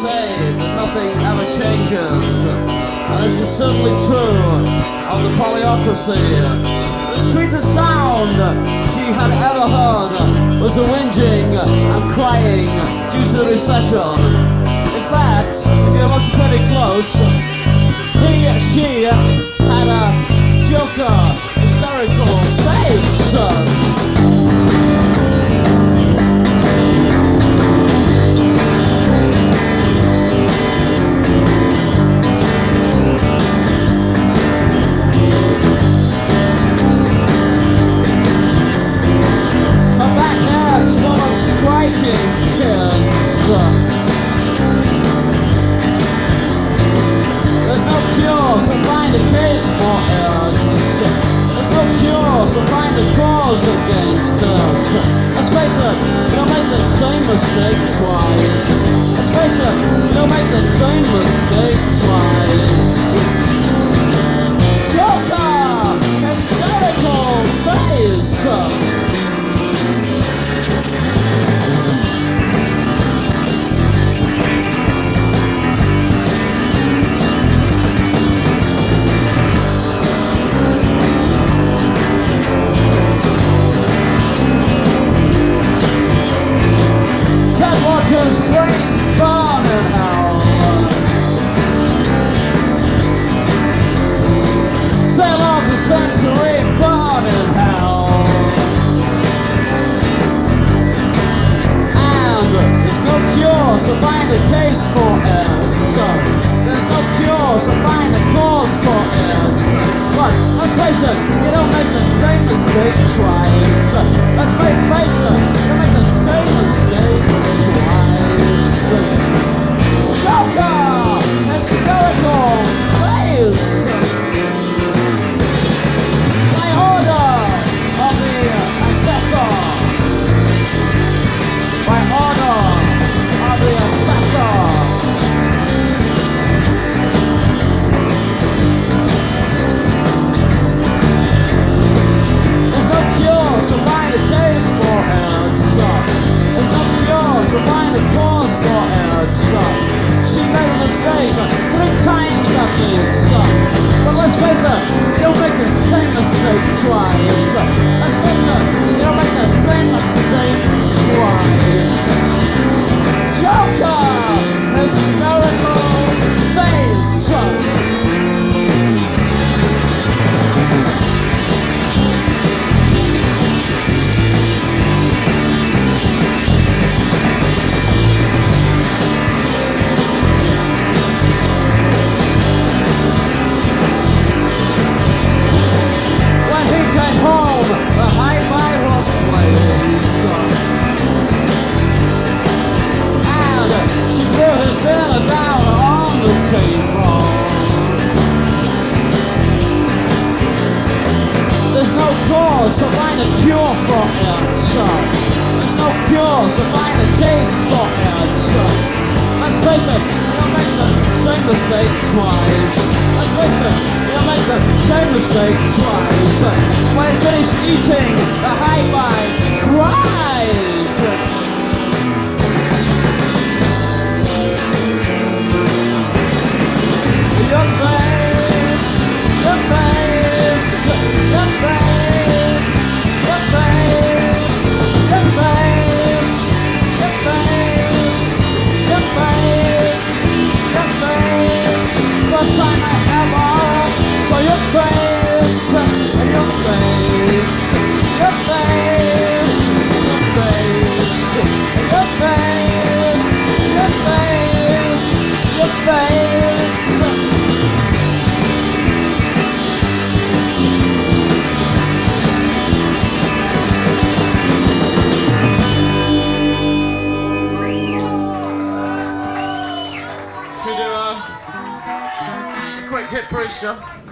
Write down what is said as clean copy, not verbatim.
say that nothing ever changes. And this is certainly true of the Polyocracy. The sweetest sound she had ever heard was the whinging and crying due to the recession. In fact, if you look pretty close, she had a joker, hysterical face. Against it. Let's face it, you don't make the same mistake twice. Let's face it, you don't make the same mistake twice. Joker! Hysterical face! Rogers' brains burn in hell. Sail of the century burn in hell. And there's no cure, so find a case for it. There's no cure, so find a cause for it. But let's face it, you don't make the same mistake twice. Let's face it, you don't make the same mistake twice. Joker! Hysterical face! By order of the assessor. By order of the assessor. So find a case for it. There's no cure, so find a cause for it. She made a mistake 3 times at least. But let's face it, you don't make the same mistake twice. Let's face it, you don't make the same mistake twice. Joker! Hysterical face! So find a cure for it. There's no cure, so find a case for it. Let's face it, you don't make the same mistake twice. Let's face it, you don't make the same mistake twice. When he finished eating, the hi-fi cried. Your face, your face, your face. Your face, your face, your face, your face, your face. First time I ever saw your face, your face, your face, your face, your face, your face, your face. Quick hit, Brewster.